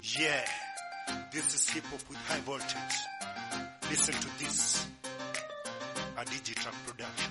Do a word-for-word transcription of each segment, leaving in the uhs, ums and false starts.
Yeah, this is hip hop with high voltage. Listen to this, a digital production.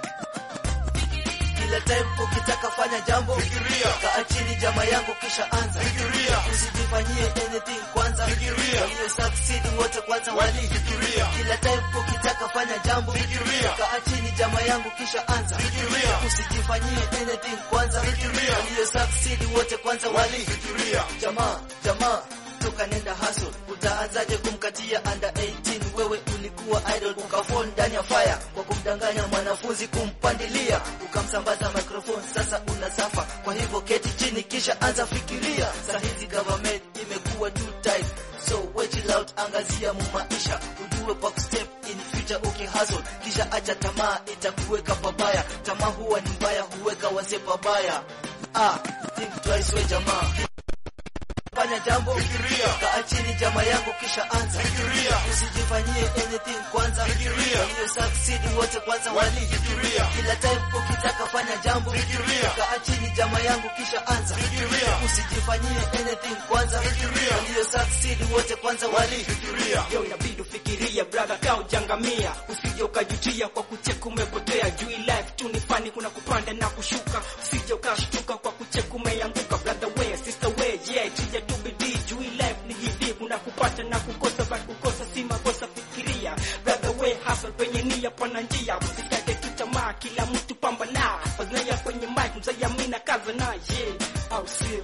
Kila time ukitaka fanya jambo, fikiria. Kaa chini jamaa yangu kisha anza. Fikiria. Usijifanyie anything kwanza. Fikiria. Walio succeed wote kwanza wali. Fikiria. Kila time ukitaka fanya jambo, fikiria. Kaa chini jamaa yangu kisha anza. Fikiria. Usijifanyie anything kwanza. Fikiria. Walio succeed wote kwanza wali. Fikiria. Jamaa, jamaa toka nenda hustle. Utaanzaje kumkatia under eighteen? Wewe ulikuwa idol ukafall ndani ya fire kwa kumdanganya mwanafunzi, kumpandilia ukamsambaza microphone. Sasa unasafa, kwa hivyo keti chini kisha anza fikiria. Saa hizi government imekuwa too tight, so wait it out, angazia maisha ujue back step in future. Okay hustle kisha acha tamaa, itakuweka pabaya. Tamaa huwa ni mbaya, huweka wase pabaya. Ah, think twice we jamaa. Fanya jambo, fikiria. Kaa chini jamaa yangu kisha anza. Fikiria. Usijifanyie anything kwanza. Fikiria. Walio succeed wote kwanza wali. Fikiria. Kila time ukitaka fanya jambo, Fikiria. Kaa chini jamaa yangu kisha anza. Fikiria. Usijifanyie anything kwanza. Fikiria. Walio succeed wote kwanza wali. Fikiria. Yo inabidi ufikiria brother, kao jangamia, usije ukajutia kwa kucheka umepotea. Juu life tu ni fani, kuna kupanda na kushuka, usije ukashtuka kwa kucheka umeanguka. Brother way, sister way, yeah, tija tu bidii. Juu life ni hivi, kuna kupata na kukosa, but kukosa si makosa. Fikiria brother way, hustle penye nia pana njia, usikate tamaa, kila mtu pambana. Fazia kwenye mic, mzayamina kaza na yeah, au sio?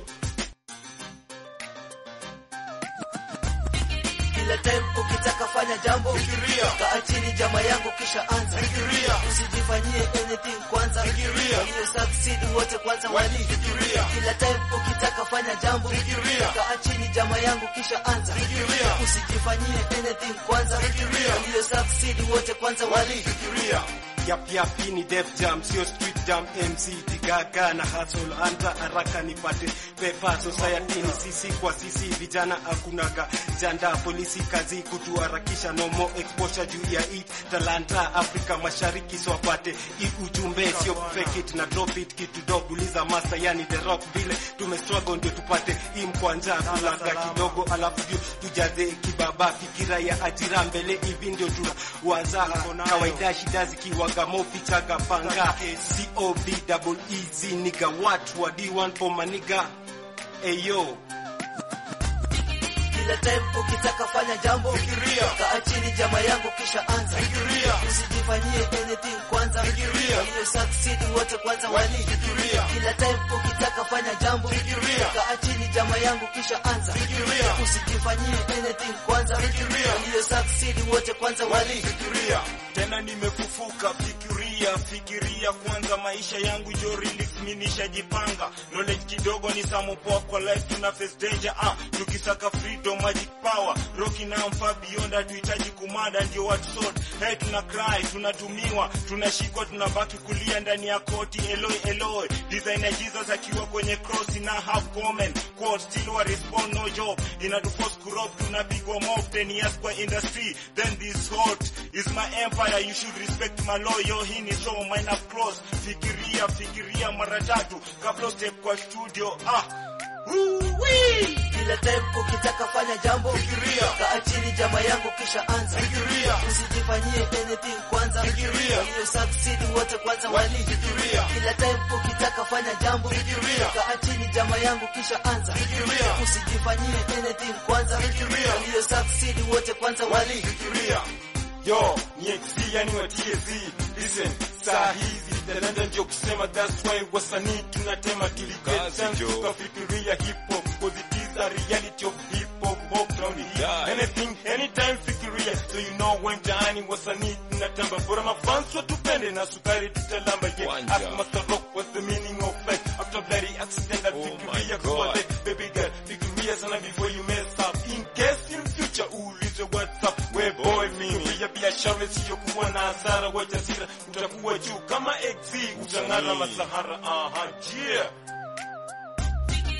Kila time ukitaka fanya jambo, Fikiria. Kaa chini jamaa yangu kisha anza. Fikiria. Usijifanyie anything kwanza. Fikiria. Walio succeed wote kwanza wali. Fikiria. Kila time ukitaka fanya jambo, Fikiria. Kaa chini jamaa yangu kisha anza. Fikiria. Usijifanyie anything kwanza. Fikiria. Walio succeed wote kwanza wali. Fikiria. Yap yap ni Def Jam, sio street jam. M C Tigaga na hustle, anta haraka nipate pepa. Society ni sisi kwa sisi, vijana hakunaga janda. Polisi kazi kutuharakisha, no more exposure juu ya it. Talanta Afrika Mashariki so wapate i ujumbe, sio fake it na drop it. Kitu dog uliza master, yani the rock vile tume struggle ndio tupate im kwanja. Kulaga kidogo alafu juu tujaze kibaba. Fikira ya ajira mbele hivi ndio tunawaza. Kawaida shida zikiwa Mofi chaga panga C O B double easy nigga, what what do you want for my nigga? Ayo, Kila time ukitaka fanya jambo, Fikiria. Kaa chini jamaa yangu kisha anza. Fikiria. Usijifanyie anything kwanza. Fikiria. Walio succeed wote kwanza wali. Fikiria. Kila time ukitaka fanya jambo, Fikiria. Kaa chini jamaa yangu kisha anza. Fikiria. Usijifanyie anything kwanza. Fikiria. Walio succeed wote kwanza wali. Fikiria. Tena nimefufuka, fikiria, fikiria kwanza maisha yangu jo relief, mimi nishajipanga. Knowledge kidogo ni samopoa kwa life, tuna face danger, ah, tukisaka freedom, magic power, rocky now far beyond, hatuhitaji kumada ndio what sort. Hey, tuna cry, tunatumiwa, tunashikwa, tunabaki kulia ndani ya koti. Eloi Eloi, designer Jesus akiwa kwenye cross na half comment, quote still wa respond no job, inatuforce corrupt, tunapigwa mob ten years kwa industry. Then this hot is my empire, you should respect my law. Yo hii ni show mine up close. Fikiria, fikiria mara tatu kabla step kwa studio. Ah, woo-wee. Kila time ukitaka fanya jambo, Fikiria. Kaa chini jamaa yangu kisha anza. Fikiria. Usijifanyie anything kwanza. Fikiria. Walio succeed wote kwanza wali. Fikiria. Kila time ukitaka fanya jambo, Fikiria. Kaa chini jamaa yangu kisha anza. Fikiria. Usijifanyie anything kwanza. Fikiria. Walio succeed wote kwanza wali. Fikiria. Yo, ni X D yani wa T Z. Listen, saa hizi talanta ndio kusema, that's why wasanii tunatema tuliget chance tukafikiria hip hop, cause it is a reality of hip hop hop round here. Anything, anytime fikiria, so you know when tani wasanii tunatamba. For my fans watupende na sukari tutalamba. Yeah, ask Master Rock what's the meaning of life after bloody accident. That fikiria kwa like baby girl, fikiria sana before you mess up. In case in future ulize what's up, we boy mimi ya biashara sio kuwa na hasara, wacha sira utakuwa juu kama X, utang'ara masahara. Aha, yeah.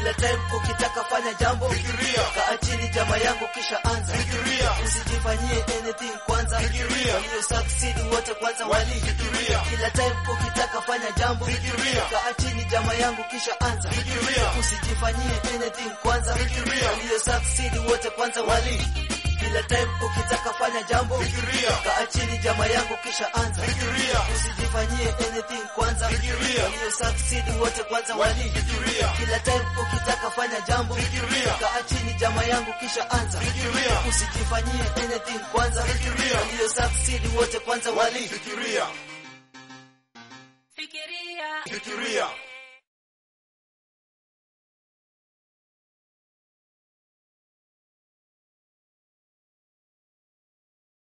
Kila time ukitaka fanya jambo, Fikiria. kaa chini jamaa yangu kisha anza. Fikiria. Usijifanyie anything kwanza. Fikiria. Walio succeed wote kwanza wali. Fikiria. Kila time ukitaka fanya jambo, Fikiria. kaa chini jamaa yangu kisha anza. Fikiria. Usijifanyie anything kwanza. Fikiria. Walio succeed wote kwanza wali. Kila time ukitaka fanya jambo, Fikiria. kaa chini jamaa yangu kisha anza. Fikiria. Usijifanyie anything kwanza. Fikiria. Walio succeed wote kwanza wali. Fikiria. Kila time ukitaka fanya jambo, Fikiria. kaa chini jamaa yangu kisha anza. Fikiria. Usijifanyie anything kwanza. Fikiria. Walio succeed wote kwanza wali. Fikiria. Fikiria. Fikiria.